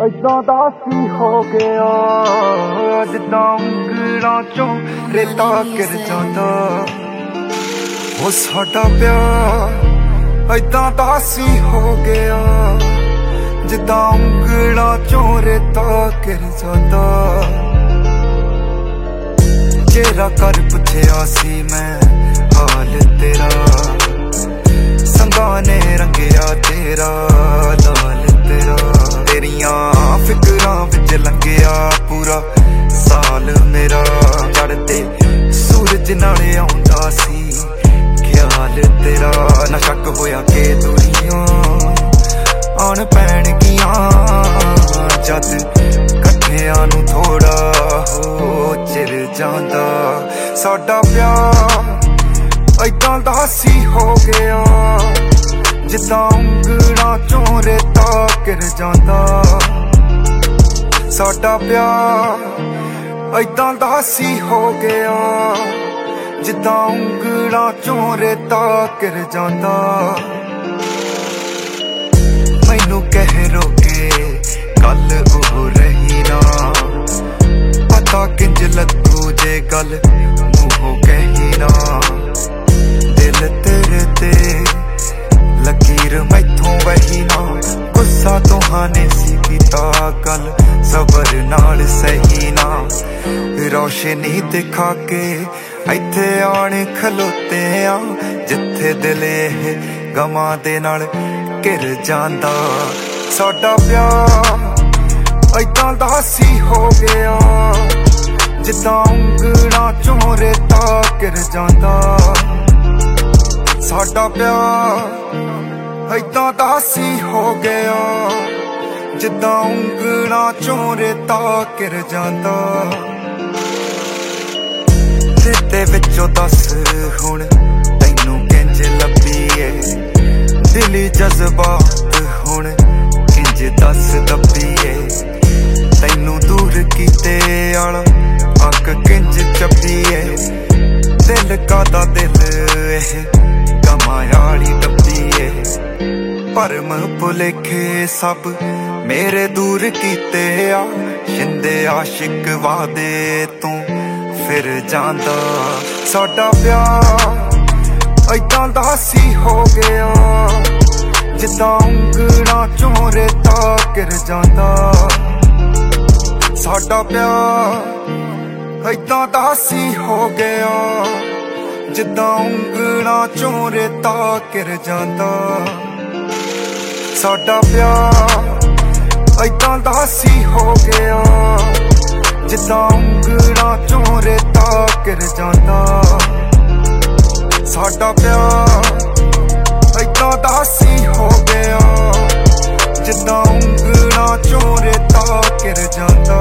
ऐदां दा सी हो गया जिद्दां ਉਂਗਲਾਂ चों रेता गिर जांदा ओ साडा प्यार ऐदां दा सी हो गया जिद्दां ਉਂਗਲਾਂ चों रेता गिर जांदा चेहरा कर पुछया सी मैं हाल तेरा संगा ने रंगया तेरा लाल तेरा तेरियां फिकरां विच लंघिया पूरा साल मेरा चढ़ते सूरज नाले आउंदा सी ख्याल तेरा ना शक होया कि दूरियां आन पैणगियां जद कट्ठियां नूं थोड़ा हो चिर जांदा साडा प्यार ऐदां दा सी हो गया जिद्दां ਉਂਗਲਾਂ चों रेता गिर जांदा साडा प्यार ऐदां दा सी हो गया जिद्दां ਉਂਗਲਾਂ चों रेता गिर जांदा मैनू कह रोके गल ओह रही ना पता किंज लगू जे गल मूंहों कही ना दिल तेरे ते लकीर मैथों वही ना गुस्सा तुहाने सी कीता गल सबर नाल सही ना रोशनी दिखा के इत्थे आण खलोते आ जिथे दिल गमां दे नाल घिर जांदा साडा प्यार ऐदां दा सी हो गया जिद्दां ਉਂਗਲਾਂ चों रेता गिर जांदा साडा प्यार ऐदां दा सी हो गया जिद्दां ਉਂਗਲਾਂ चों रेता गिर जांदा तेरे विचों दस हुण तैनू किंज लभीए दिली जज्बात हुण किंज दस दबीए तैनू दूर कीते आला अग किंज चबीए दिल कादा दिल कमायाली डब्बीए भरम भुलेखे सब मेरे दूर कीते आ शिंदे आशिक वादे तू फिर जांदा साडा प्यार ऐदां दा सी हो गया जिद्दां ਉਂਗਲਾਂ चों रेता गिर जांदा साडा प्यार ऐदां दा सी हो गया जिद्दां ਉਂਗਲਾਂ चों रेता गिर जांदा साडा प्यार ऐदां दा सी हो गया जिद्दां ਉਂਗਲਾਂ चों रेता गिर जांदा साडा प्यार ऐदां दा सी हो गया जिद्दां ਉਂਗਲਾਂ चों रेता गिर जांदा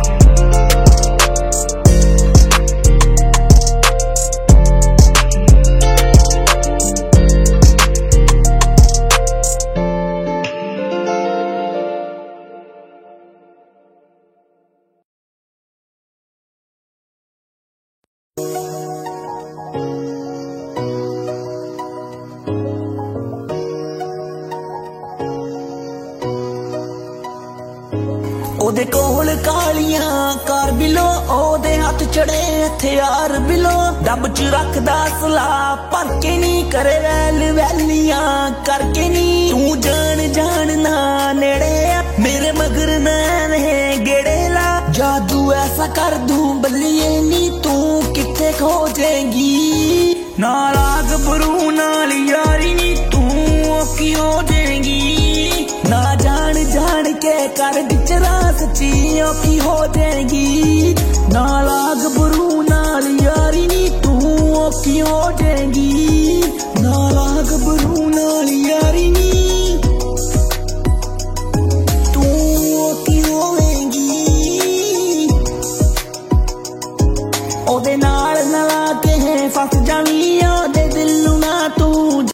ओदे कोल कालियां कार बिलो ओदे हाथ चढ़े हथियार बिलो डब च रखदा सलाह पर के नी करे वैल वैलियां करके नी तू जान जान ना नेड़े मेरे मगर मैं गेड़े ला जादू ऐसा कर दूं बल्लिए नी तू किथे खो जाएगी नाराग बरू नाल यारी नी तू की हो जाएगी ना जान जान के कर बिचरा सच्ची की हो जाएगी ना